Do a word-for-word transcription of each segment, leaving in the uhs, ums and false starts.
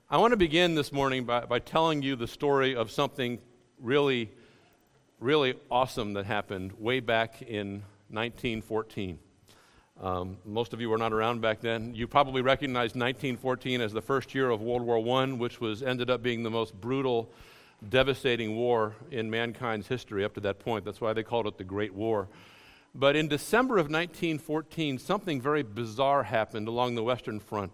I want to begin this morning by, by telling you the story of something really, really awesome that happened way back in nineteen fourteen. Um, most of you were not around back then. You probably recognize nineteen fourteen as the first year of World War One, which was ended up being the most brutal, devastating war in mankind's history up to that point. That's why they called it the Great War. But in December of nineteen fourteen, something very bizarre happened along the Western Front.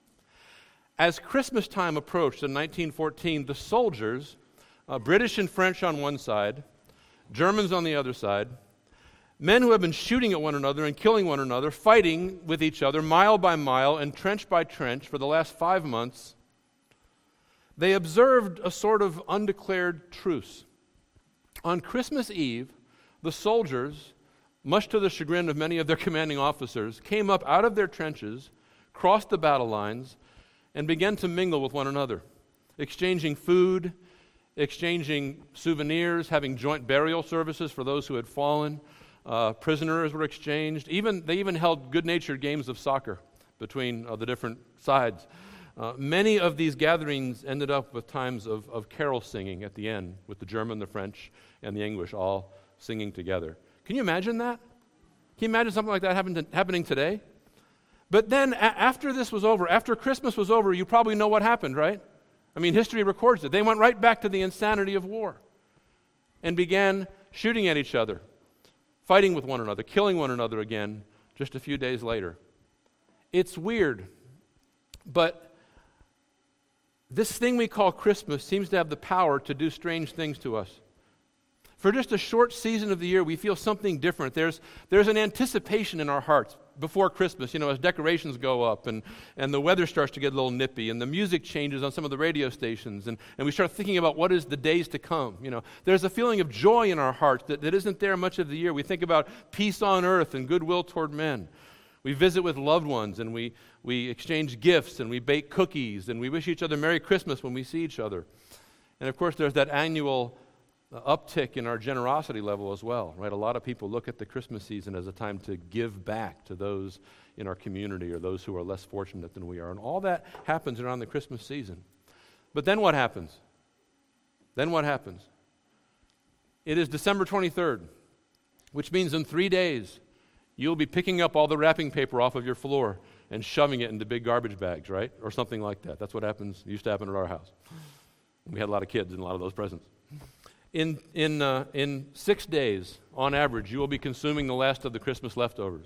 As Christmas time approached in nineteen fourteen, the soldiers, uh, British and French on one side, Germans on the other side, men who have been shooting at one another and killing one another, fighting with each other mile by mile and trench by trench for the last five months, they observed a sort of undeclared truce. On Christmas Eve, the soldiers, much to the chagrin of many of their commanding officers, came up out of their trenches, crossed the battle lines, and began to mingle with one another, exchanging food, exchanging souvenirs, having joint burial services for those who had fallen. Uh, prisoners were exchanged. Even they even held good-natured games of soccer between uh, the different sides. Uh, many of these gatherings ended up with times of, of carol singing at the end, with the German, the French, and the English all singing together. Can you imagine that? Can you imagine something like that happen to, happening today? But then a- after this was over, after Christmas was over, you probably know what happened, right? I mean, history records it. They went right back to the insanity of war and began shooting at each other, fighting with one another, killing one another again just a few days later. It's weird, but this thing we call Christmas seems to have the power to do strange things to us. For just a short season of the year, we feel something different. There's, there's an anticipation in our hearts before Christmas, you know, as decorations go up and, and the weather starts to get a little nippy and the music changes on some of the radio stations and, and we start thinking about what is the days to come. You know, there's a feeling of joy in our hearts that, that isn't there much of the year. We think about peace on earth and goodwill toward men. We visit with loved ones and we, we exchange gifts and we bake cookies and we wish each other Merry Christmas when we see each other. And of course, there's that annual uptick in our generosity level as well, right? A lot of people look at the Christmas season as a time to give back to those in our community or those who are less fortunate than we are. And all that happens around the Christmas season. But then what happens? Then what happens? It is December twenty-third, which means in three days, you'll be picking up all the wrapping paper off of your floor and shoving it into big garbage bags, right? Or something like that. That's what happens, used to happen at our house. We had a lot of kids and a lot of those presents. In in uh, in six days, on average, you will be consuming the last of the Christmas leftovers.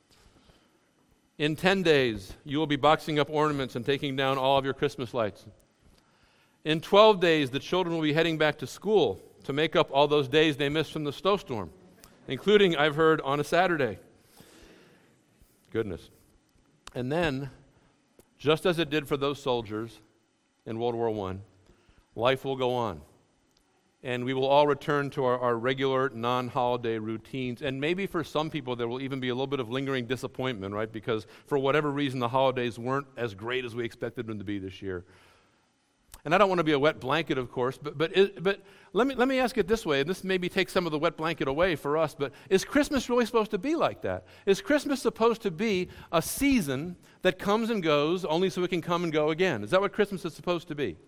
In ten days, you will be boxing up ornaments and taking down all of your Christmas lights. In twelve days, the children will be heading back to school to make up all those days they missed from the snowstorm, including, I've heard, on a Saturday. Goodness. And then, just as it did for those soldiers in World War One, life will go on. And we will all return to our, our regular non-holiday routines. And maybe for some people there will even be a little bit of lingering disappointment, right? Because for whatever reason the holidays weren't as great as we expected them to be this year. And I don't want to be a wet blanket, of course, but but it, but let me let me ask it this way, and this maybe takes some of the wet blanket away for us, but is Christmas really supposed to be like that? Is Christmas supposed to be a season that comes and goes only so it can come and go again? Is that what Christmas is supposed to be?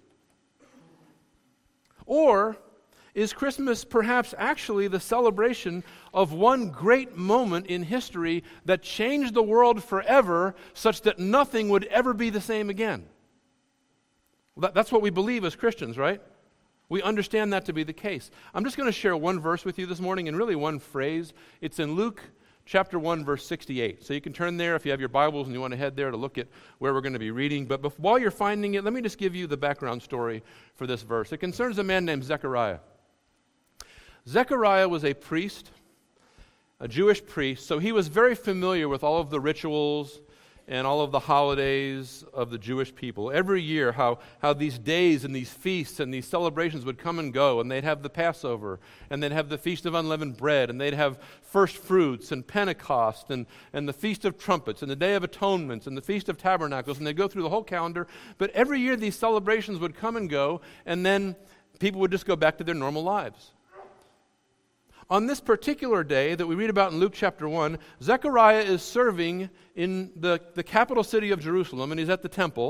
Or is Christmas perhaps actually the celebration of one great moment in history that changed the world forever such that nothing would ever be the same again? Well, that, that's what we believe as Christians, right? We understand that to be the case. I'm just going to share one verse with you this morning and really one phrase. It's in Luke chapter one, verse sixty-eight. So you can turn there if you have your Bibles and you want to head there to look at where we're going to be reading. But before, while you're finding it, let me just give you the background story for this verse. It concerns a man named Zechariah. Zechariah was a priest, a Jewish priest, so he was very familiar with all of the rituals and all of the holidays of the Jewish people. Every year, how, how these days and these feasts and these celebrations would come and go, and they'd have the Passover, and they'd have the Feast of Unleavened Bread, and they'd have First Fruits, and Pentecost, and, and the Feast of Trumpets, and the Day of Atonements, and the Feast of Tabernacles, and they'd go through the whole calendar. But every year, these celebrations would come and go, and then people would just go back to their normal lives. On this particular day that we read about in Luke chapter one, Zechariah is serving in the, the capital city of Jerusalem, and he's at the temple,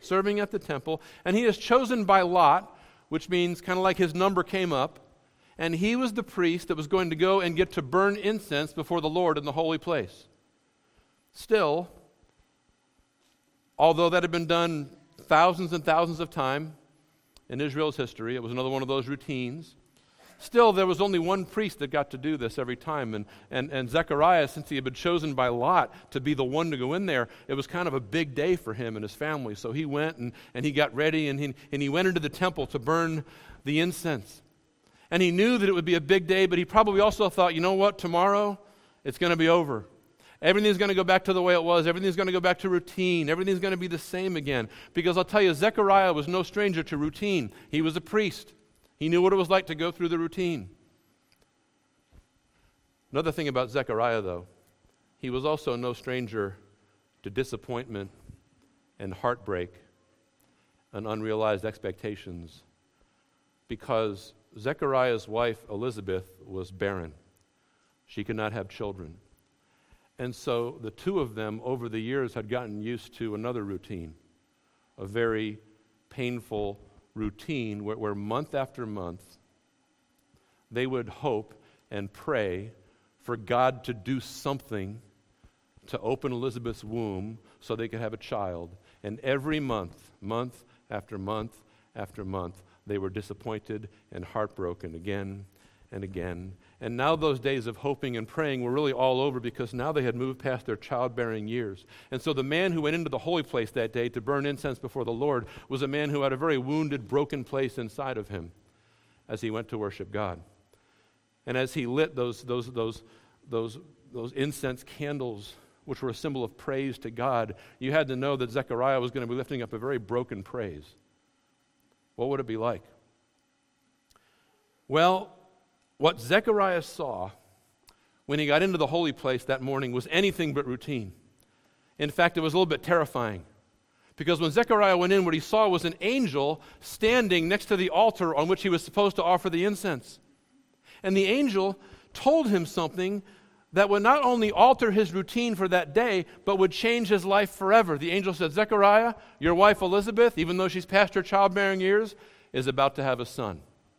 serving at the temple, and he is chosen by lot, which means kind of like his number came up, and he was the priest that was going to go and get to burn incense before the Lord in the holy place. Still, although that had been done thousands and thousands of times in Israel's history, it was another one of those routines. Still, there was only one priest that got to do this every time. And, and, and Zechariah, since he had been chosen by Lot to be the one to go in there, it was kind of a big day for him and his family. So he went and, and he got ready and he, and he went into the temple to burn the incense. And he knew that it would be a big day, but he probably also thought, you know what, tomorrow it's going to be over. Everything's going to go back to the way it was. Everything's going to go back to routine. Everything's going to be the same again. Because I'll tell you, Zechariah was no stranger to routine. He was a priest. He knew what it was like to go through the routine. Another thing about Zechariah, though, he was also no stranger to disappointment and heartbreak and unrealized expectations, because Zechariah's wife, Elizabeth, was barren. She could not have children. And so the two of them, over the years, had gotten used to another routine, a very painful routine where, where month after month they would hope and pray for God to do something to open Elizabeth's womb so they could have a child. And every month, month after month after month, they were disappointed and heartbroken again and again. And now those days of hoping and praying were really all over, because now they had moved past their childbearing years. And so the man who went into the holy place that day to burn incense before the Lord was a man who had a very wounded, broken place inside of him as he went to worship God. And as he lit those, those, those, those, those incense candles, which were a symbol of praise to God, you had to know that Zechariah was going to be lifting up a very broken praise. What would it be like? Well, what Zechariah saw when he got into the holy place that morning was anything but routine. In fact, it was a little bit terrifying, because when Zechariah went in, what he saw was an angel standing next to the altar on which he was supposed to offer the incense. And the angel told him something that would not only alter his routine for that day, but would change his life forever. The angel said, Zechariah, your wife Elizabeth, even though she's past her childbearing years, is about to have a son.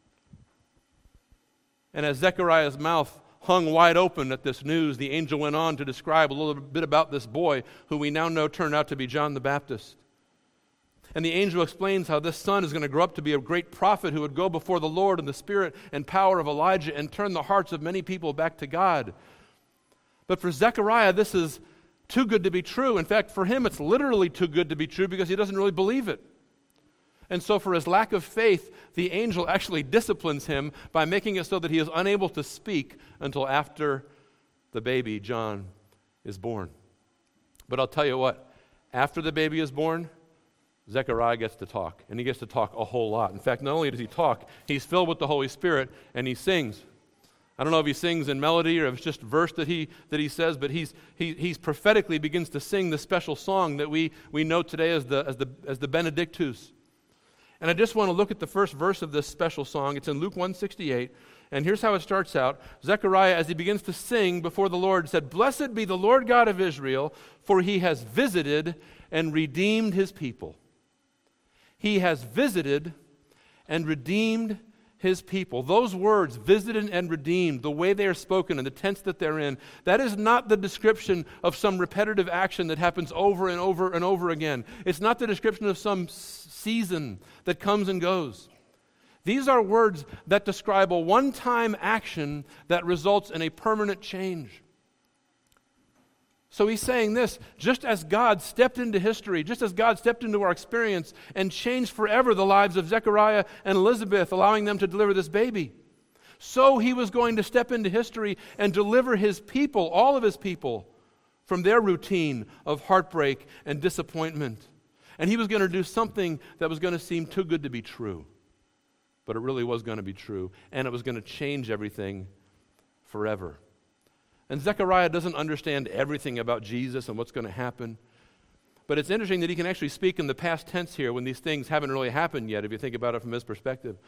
And as Zechariah's mouth hung wide open at this news, the angel went on to describe a little bit about this boy, who we now know turned out to be John the Baptist. And the angel explains how this son is going to grow up to be a great prophet who would go before the Lord in the spirit and power of Elijah and turn the hearts of many people back to God. But for Zechariah, this is too good to be true. In fact, for him, it's literally too good to be true, because he doesn't really believe it. And so for his lack of faith, the angel actually disciplines him by making it so that he is unable to speak until after the baby, John, is born. But I'll tell you what, after the baby is born, Zechariah gets to talk, and he gets to talk a whole lot. In fact, not only does he talk, he's filled with the Holy Spirit, and he sings. I don't know if he sings in melody or if it's just verse that he that he says, but he's he he's prophetically begins to sing the special song that we we know today as the as the as the Benedictus. And I just want to look at the first verse of this special song. It's in Luke one sixty-eight, and here's how it starts out. Zechariah, as he begins to sing before the Lord, said, "Blessed be the Lord God of Israel, for he has visited and redeemed his people." He has visited and redeemed his people. Those words, visited and redeemed, the way they are spoken and the tense that they're in, that is not the description of some repetitive action that happens over and over and over again. It's not the description of some season that comes and goes. These are words that describe a one-time action that results in a permanent change. So he's saying this, just as God stepped into history, just as God stepped into our experience and changed forever the lives of Zechariah and Elizabeth, allowing them to deliver this baby, so he was going to step into history and deliver his people, all of his people, from their routine of heartbreak and disappointment. And he was going to do something that was going to seem too good to be true. But it really was going to be true, and it was going to change everything forever. And Zechariah doesn't understand everything about Jesus and what's going to happen. But it's interesting that he can actually speak in the past tense here when these things haven't really happened yet, if you think about it from his perspective.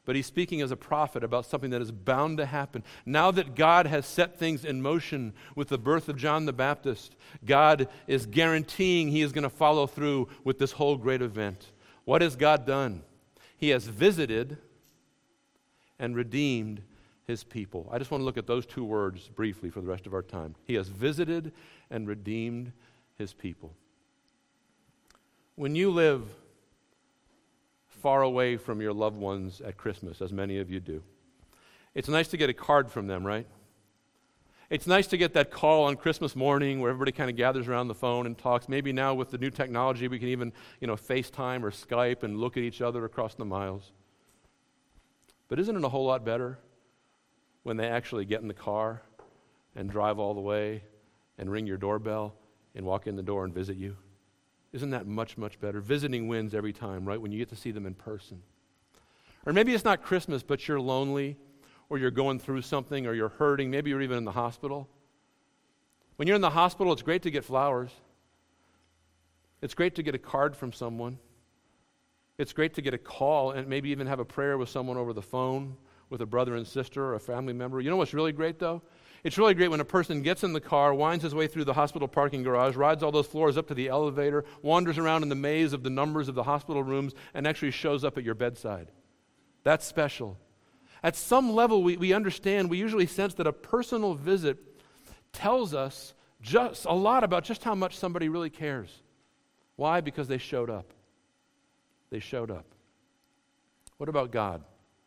but he's speaking as a prophet about something that is bound to happen. Now that God has set things in motion with the birth of John the Baptist, God is guaranteeing he is going to follow through with this whole great event. What has God done? He has visited and redeemed his people. I just want to look at those two words briefly for the rest of our time. He has visited and redeemed his people. When you live far away from your loved ones at Christmas, as many of you do, it's nice to get a card from them, right? It's nice to get that call on Christmas morning where everybody kind of gathers around the phone and talks. Maybe now with the new technology, we can even, you know, FaceTime or Skype and look at each other across the miles. But isn't it a whole lot better when they actually get in the car and drive all the way and ring your doorbell and walk in the door and visit you? Isn't that much, much better? Visiting wins every time, right, when you get to see them in person. Or maybe it's not Christmas, but you're lonely, or you're going through something, or you're hurting. Maybe you're even in the hospital. When you're in the hospital, it's great to get flowers. It's great to get a card from someone. It's great to get a call and maybe even have a prayer with someone over the phone, with a brother and sister or a family member. You know what's really great, though? It's really great when a person gets in the car, winds his way through the hospital parking garage, rides all those floors up to the elevator, wanders around in the maze of the numbers of the hospital rooms, and actually shows up at your bedside. That's special. At some level, we, we understand, we usually sense that a personal visit tells us just a lot about just how much somebody really cares. Why? Because they showed up. They showed up. What about God?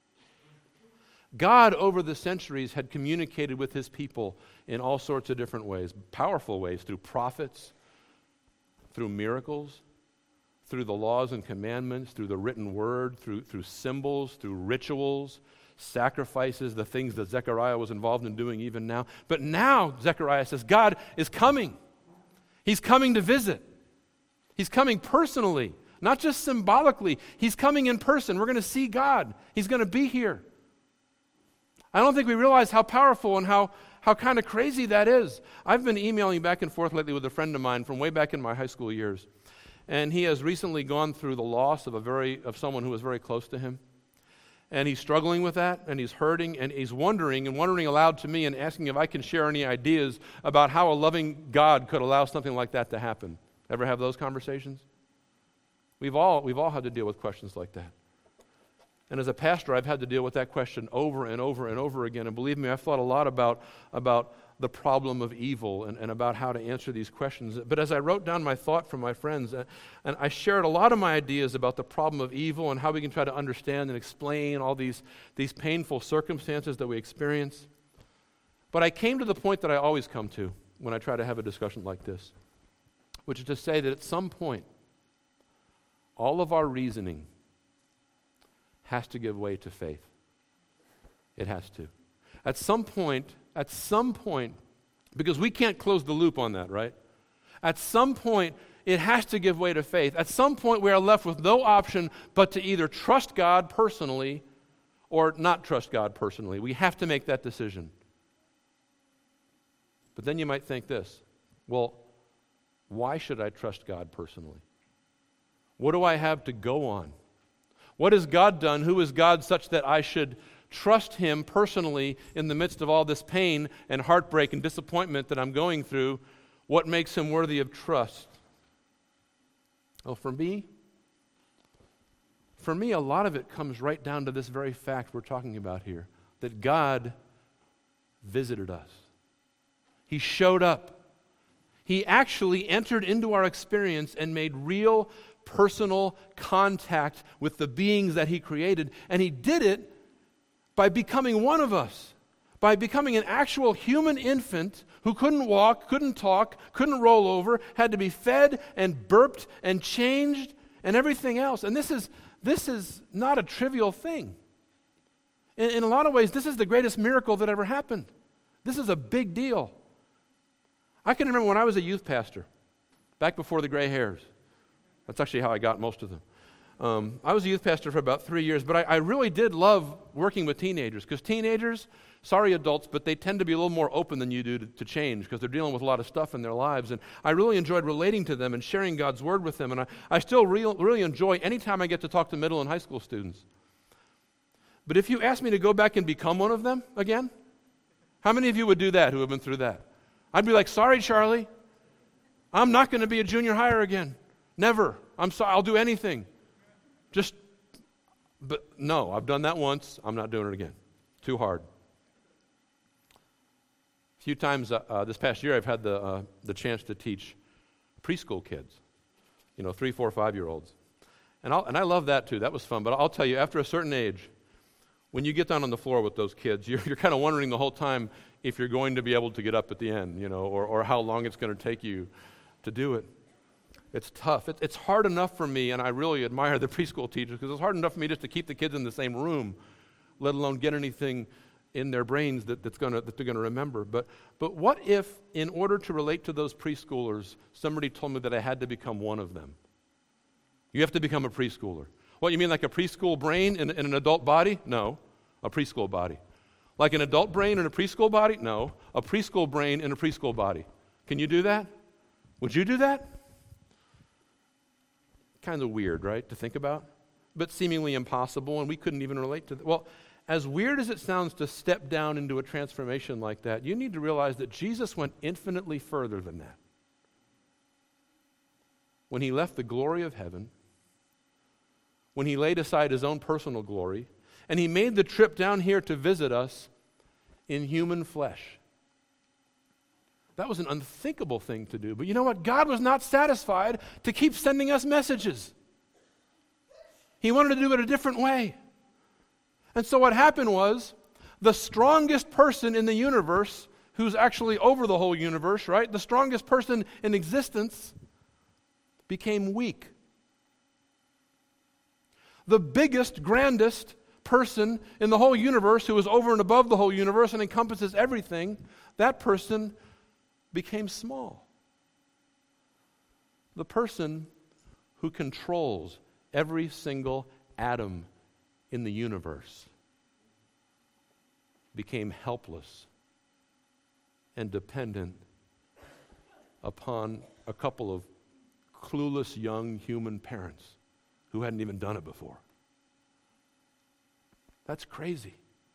God, over the centuries, had communicated with his people in all sorts of different ways, powerful ways, through prophets, through miracles, through the laws and commandments, through the written word, through, through symbols, through rituals, sacrifices, the things that Zechariah was involved in doing even now. But now, Zechariah says, God is coming. He's coming to visit. He's coming personally, not just symbolically. He's coming in person. We're going to see God. He's going to be here. I don't think we realize how powerful and how, how kind of crazy that is. I've been emailing back and forth lately with a friend of mine from way back in my high school years. And he has recently gone through the loss of a very of someone who was very close to him. And he's struggling with that, and he's hurting, and he's wondering, and wondering aloud to me and asking if I can share any ideas about how a loving God could allow something like that to happen. Ever have those conversations? We've all we've all had to deal with questions like that. And as a pastor, I've had to deal with that question over and over and over again. And believe me, I've thought a lot about, about the problem of evil and, and about how to answer these questions. But as I wrote down my thought from my friends, uh, and I shared a lot of my ideas about the problem of evil and how we can try to understand and explain all these, these painful circumstances that we experience. But I came to the point that I always come to when I try to have a discussion like this, which is to say that at some point, all of our reasoning has to give way to faith. It has to. At some point, at some point, because we can't close the loop on that, right? At some point, it has to give way to faith. At some point, we are left with no option but to either trust God personally or not trust God personally. We have to make that decision. But then you might think this, well, why should I trust God personally? What do I have to go on? What has God done? Who is God such that I should trust him personally in the midst of all this pain and heartbreak and disappointment that I'm going through? What makes him worthy of trust? Oh, for me, for me, a lot of it comes right down to this very fact we're talking about here, that God visited us. He showed up. He actually entered into our experience and made real personal contact with the beings that he created, and he did it by becoming one of us, by becoming an actual human infant who couldn't walk, couldn't talk, couldn't roll over, had to be fed and burped and changed and everything else. And this is this is not a trivial thing. In, in a lot of ways, this is the greatest miracle that ever happened. This is a big deal. I can remember when I was a youth pastor, back before the gray hairs. That's actually how I got most of them. Um, I was a youth pastor for about three years, but I, I really did love working with teenagers, because teenagers, sorry adults, but they tend to be a little more open than you do to, to change, because they're dealing with a lot of stuff in their lives. And I really enjoyed relating to them and sharing God's word with them. And I, I still re- really enjoy any time I get to talk to middle and high school students. But if you asked me to go back and become one of them again, how many of you would do that who have been through that? I'd be like, sorry, Charlie, I'm not going to be a junior higher again. Never. I'm sorry, I'll do anything. Just, but no, I've done that once. I'm not doing it again. Too hard. A few times uh, uh, this past year, I've had the uh, the chance to teach preschool kids, you know, three, four, five-year-olds. And, I'll, and I love that too. That was fun. But I'll tell you, after a certain age, when you get down on the floor with those kids, you're, you're kind of wondering the whole time if you're going to be able to get up at the end, you know, or, or how long it's going to take you to do it. It's tough. It, it's hard enough for me, and I really admire the preschool teachers, because it's hard enough for me just to keep the kids in the same room, let alone get anything in their brains that, that's gonna, that they're going to remember. But, but what if, in order to relate to those preschoolers, somebody told me that I had to become one of them? You have to become a preschooler. What, you mean like a preschool brain in, in an adult body? No, a preschool body. Like an adult brain in a preschool body? No, a preschool brain in a preschool body. Can you do that? Would you do that? Kind of weird, right, to think about, but seemingly impossible, and we couldn't even relate to that. Well, as weird as it sounds to step down into a transformation like that, you need to realize that Jesus went infinitely further than that. When he left the glory of heaven, when he laid aside his own personal glory, and he made the trip down here to visit us in human flesh. That was an unthinkable thing to do. But you know what? God was not satisfied to keep sending us messages. He wanted to do it a different way. And so what happened was, the strongest person in the universe, who's actually over the whole universe, right? The strongest person in existence became weak. The biggest, grandest person in the whole universe, who is over and above the whole universe and encompasses everything, that person became small. The person who controls every single atom in the universe became helpless and dependent upon a couple of clueless young human parents who hadn't even done it before. That's crazy.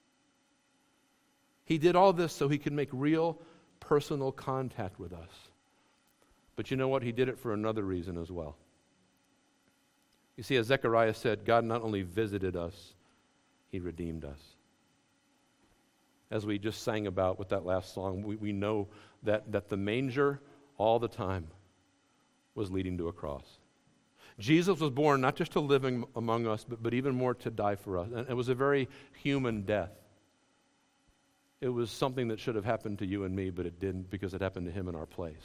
He did all this so he could make real personal contact with us. But you know what? He did it for another reason as well. You see, as Zechariah said, God not only visited us, he redeemed us. As we just sang about with that last song, we, we know that, that the manger all the time was leading to a cross. Jesus was born not just to live in, among us, but, but even more to die for us. And it was a very human death. It was something that should have happened to you and me, but it didn't, because it happened to him in our place.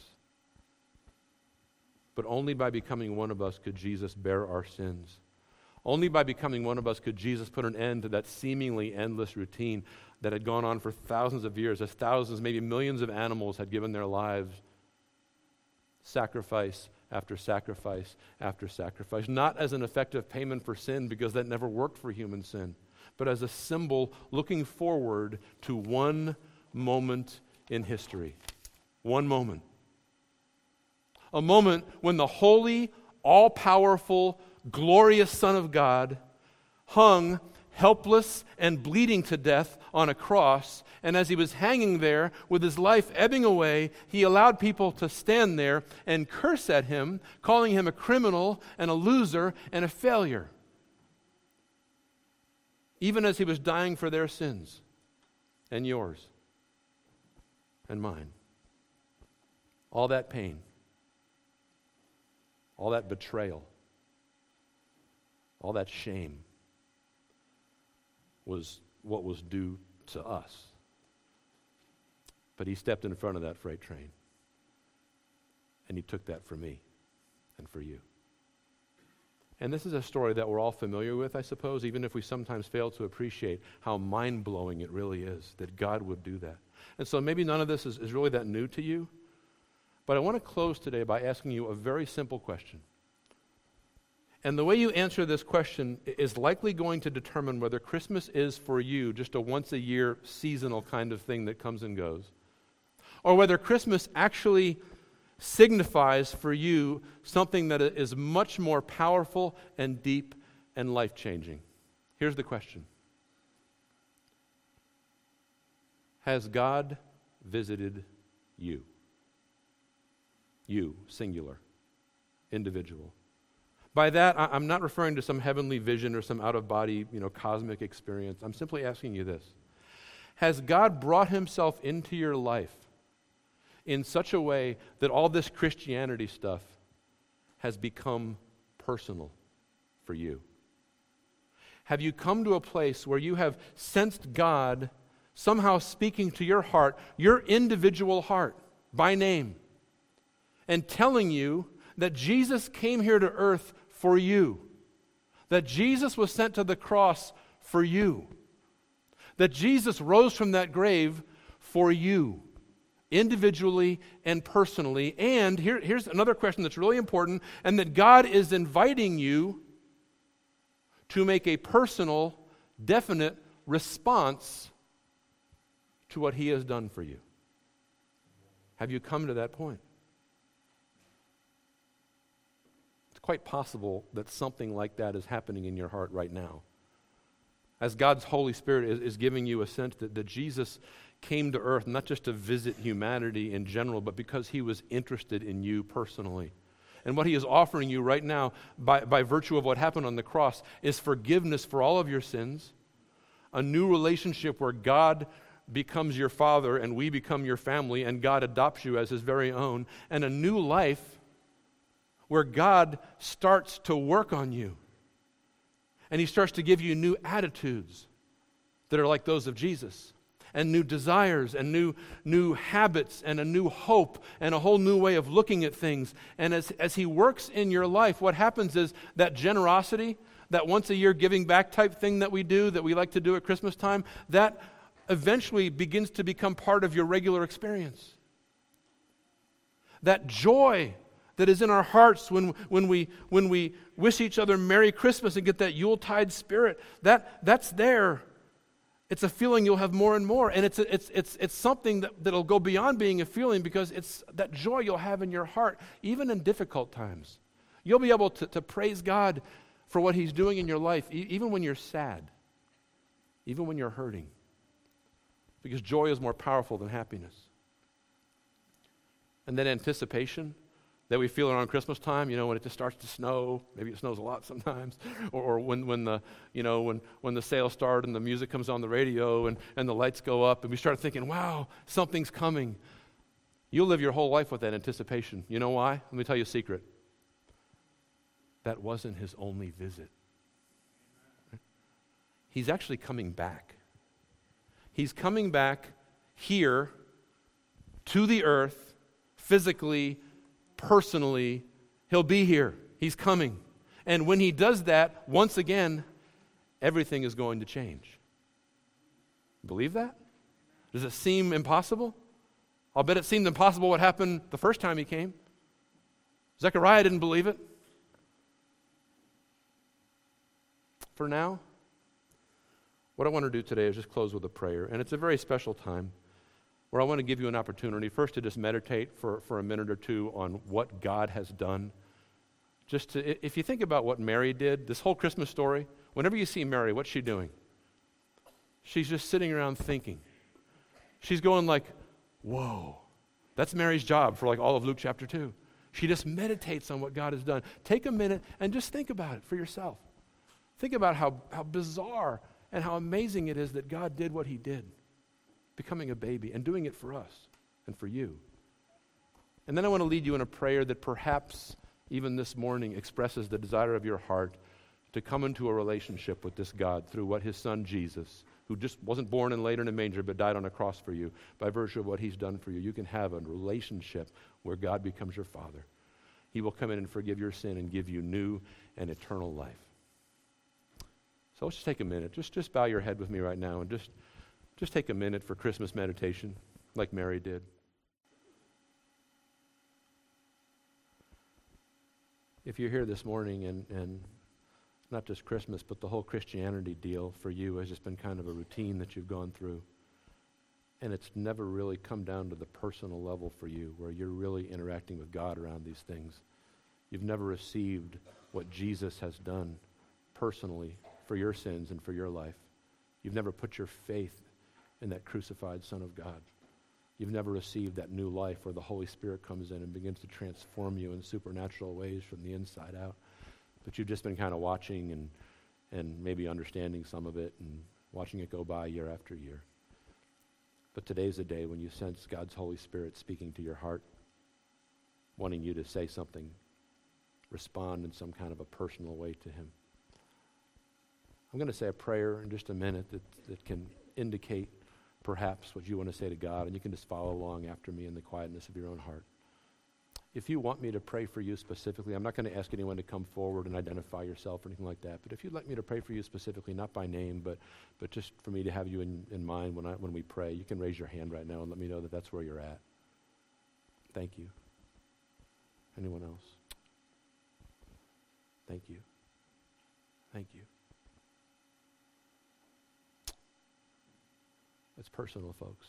But only by becoming one of us could Jesus bear our sins. Only by becoming one of us could Jesus put an end to that seemingly endless routine that had gone on for thousands of years, as thousands, maybe millions of animals had given their lives, sacrifice after sacrifice after sacrifice, not as an effective payment for sin, because that never worked for human sin, but as a symbol looking forward to one moment in history. One moment. A moment when the holy, all-powerful, glorious Son of God hung helpless and bleeding to death on a cross, and as he was hanging there with his life ebbing away, he allowed people to stand there and curse at him, calling him a criminal and a loser and a failure, even as he was dying for their sins and yours and mine. All that pain, all that betrayal, all that shame was what was due to us. But he stepped in front of that freight train, and he took that for me and for you. And this is a story that we're all familiar with, I suppose, even if we sometimes fail to appreciate how mind-blowing it really is that God would do that. And so maybe none of this is, is really that new to you, but I want to close today by asking you a very simple question. And the way you answer this question is likely going to determine whether Christmas is for you just a once-a-year seasonal kind of thing that comes and goes, or whether Christmas actually signifies for you something that is much more powerful and deep and life-changing. Here's the question. Has God visited you? You, singular, individual. By that, I'm not referring to some heavenly vision or some out-of-body, you know, cosmic experience. I'm simply asking you this. Has God brought himself into your life in such a way that all this Christianity stuff has become personal for you? Have you come to a place where you have sensed God somehow speaking to your heart, your individual heart, by name, and telling you that Jesus came here to earth for you, that Jesus was sent to the cross for you, that Jesus rose from that grave for you, individually and personally, and here, here's another question that's really important, and that God is inviting you to make a personal, definite response to what he has done for you. Have you come to that point? It's quite possible that something like that is happening in your heart right now. As God's Holy Spirit is, is giving you a sense that, that Jesus came to earth not just to visit humanity in general, but because he was interested in you personally. And what he is offering you right now, by, by virtue of what happened on the cross, is forgiveness for all of your sins, a new relationship where God becomes your father and we become your family and God adopts you as his very own, and a new life where God starts to work on you. And he starts to give you new attitudes that are like those of Jesus, and new desires, and new, new habits, and a new hope, and a whole new way of looking at things. And as, as he works in your life, what happens is that generosity, that once a year giving back type thing that we do, that we like to do at Christmas time, that eventually begins to become part of your regular experience. That joy that is in our hearts when, when, we, when we wish each other Merry Christmas and get that Yuletide spirit, that, that's there. It's a feeling you'll have more and more, and it's a, it's it's it's something that, that'll go beyond being a feeling, because it's that joy you'll have in your heart, even in difficult times. You'll be able to, to praise God for what he's doing in your life, e- even when you're sad, even when you're hurting, because joy is more powerful than happiness. And then anticipation that we feel around Christmas time, you know, when it just starts to snow. Maybe it snows a lot sometimes. Or, or when, when the, you know, when, when the sales start and the music comes on the radio and, and the lights go up and we start thinking, wow, something's coming. You'll live your whole life with that anticipation. You know why? Let me tell you a secret. That wasn't his only visit. He's actually coming back. He's coming back here to the earth, physically, personally. He'll be here. He's coming. And when he does that, once again, everything is going to change. Believe that? Does it seem impossible? I'll bet it seemed impossible what happened the first time he came. Zechariah didn't believe it. For now, what I want to do today is just close with a prayer. And it's a very special time where I want to give you an opportunity first to just meditate for, for a minute or two on what God has done. Just to, if you think about what Mary did, this whole Christmas story, whenever you see Mary, what's she doing? She's just sitting around thinking. She's going like, whoa. That's Mary's job for like all of Luke chapter two. She just meditates on what God has done. Take a minute and just think about it for yourself. Think about how, how bizarre and how amazing it is that God did what he did, becoming a baby and doing it for us and for you. And then I want to lead you in a prayer that perhaps even this morning expresses the desire of your heart to come into a relationship with this God through what his son Jesus, who just wasn't born and laid in a manger but died on a cross for you, by virtue of what he's done for you. You can have a relationship where God becomes your Father. He will come in and forgive your sin and give you new and eternal life. So let's just take a minute. Just, just bow your head with me right now and just Just take a minute for Christmas meditation, like Mary did. If you're here this morning and, and not just Christmas, but the whole Christianity deal for you has just been kind of a routine that you've gone through, and it's never really come down to the personal level for you, where you're really interacting with God around these things. You've never received what Jesus has done personally for your sins and for your life. You've never put your faith in that crucified Son of God. You've never received that new life where the Holy Spirit comes in and begins to transform you in supernatural ways from the inside out. But you've just been kind of watching and, and maybe understanding some of it and watching it go by year after year. But today's the day when you sense God's Holy Spirit speaking to your heart, wanting you to say something, respond in some kind of a personal way to him. I'm going to say a prayer in just a minute that, that can indicate perhaps what you want to say to God, and you can just follow along after me in the quietness of your own heart. If you want me to pray for you specifically, I'm not going to ask anyone to come forward and identify yourself or anything like that, but if you'd like me to pray for you specifically, not by name, but but just for me to have you in, in mind when I when we pray, you can raise your hand right now and let me know that that's where you're at. Thank you. Anyone else? Thank you. Thank you. It's personal, folks.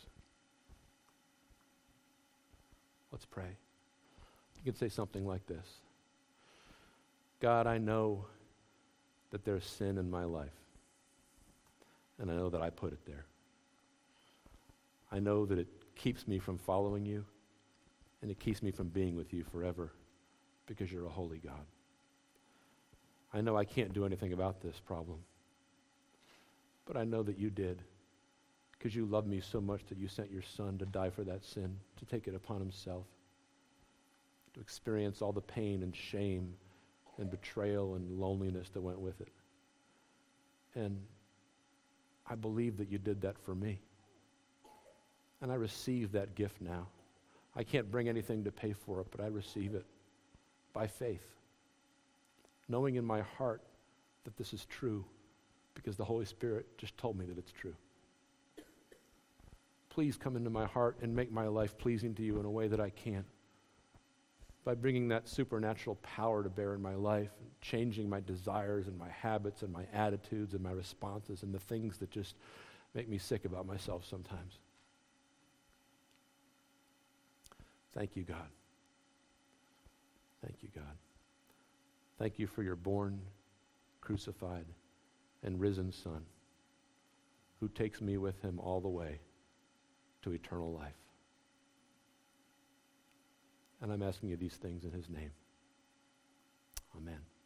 Let's pray. You can say something like this. God, I know that there's sin in my life, and I know that I put it there. I know that it keeps me from following you, and it keeps me from being with you forever because you're a holy God. I know I can't do anything about this problem, but I know that you did because you loved me so much that you sent your Son to die for that sin, to take it upon himself, to experience all the pain and shame and betrayal and loneliness that went with it. And I believe that you did that for me. And I receive that gift now. I can't bring anything to pay for it, but I receive it by faith, knowing in my heart that this is true because the Holy Spirit just told me that it's true. Please come into my heart and make my life pleasing to you in a way that I can't, by bringing that supernatural power to bear in my life, and changing my desires and my habits and my attitudes and my responses and the things that just make me sick about myself sometimes. Thank you, God. Thank you, God. Thank you for your born, crucified, and risen Son, who takes me with him all the way to eternal life. And I'm asking you these things in his name. Amen.